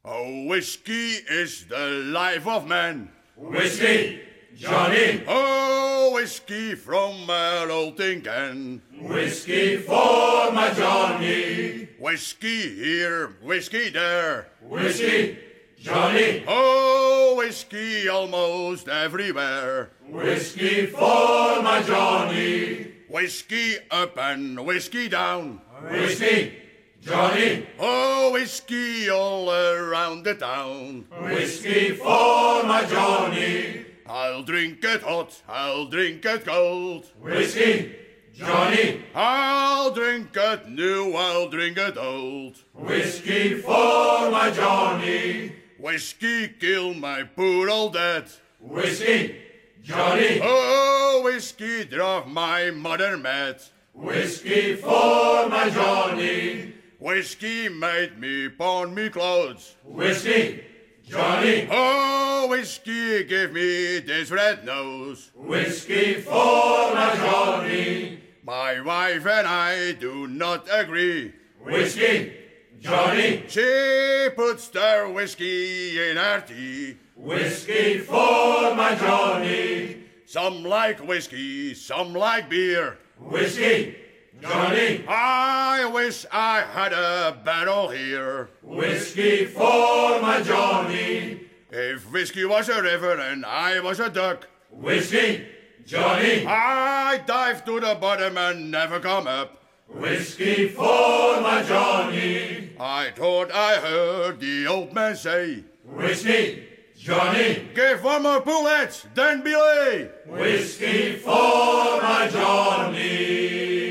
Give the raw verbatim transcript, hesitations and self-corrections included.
Oh, whiskey is the life of man. Whiskey, Johnny. Oh, whiskey from an old tin can. Whiskey for my Johnny. Whiskey here, whiskey there. Whiskey, Johnny. Oh, whiskey almost everywhere. Whiskey for my Johnny. Whiskey up and whiskey down. Whiskey, Johnny. Oh, whiskey all around the town. Whiskey for my Johnny. I'll drink it hot, I'll drink it cold. Whiskey, Johnny. I'll drink it new, I'll drink it old. Whiskey for my Johnny. Whiskey kill my poor old dad. Whiskey, Johnny. Oh, whiskey drove my mother mad. Whiskey for my Johnny. Whiskey made me pawn me clothes. Whiskey, Johnny. Oh, whiskey gave me this red nose. Whiskey for my Johnny. My wife and I do not agree. Whiskey, Johnny. She puts the whiskey in her tea. Whiskey for my Johnny. Some like whiskey, some like beer. Whiskey, Johnny. I wish I had a barrel here. Whiskey for my Johnny. If whiskey was a river and I was a duck. Whiskey, Johnny. I'd dive to the bottom and never come up. Whiskey for my Johnny. I thought I heard the old man say, Whiskey, Johnny. give one more bullet, then belay. Whiskey for my Johnny.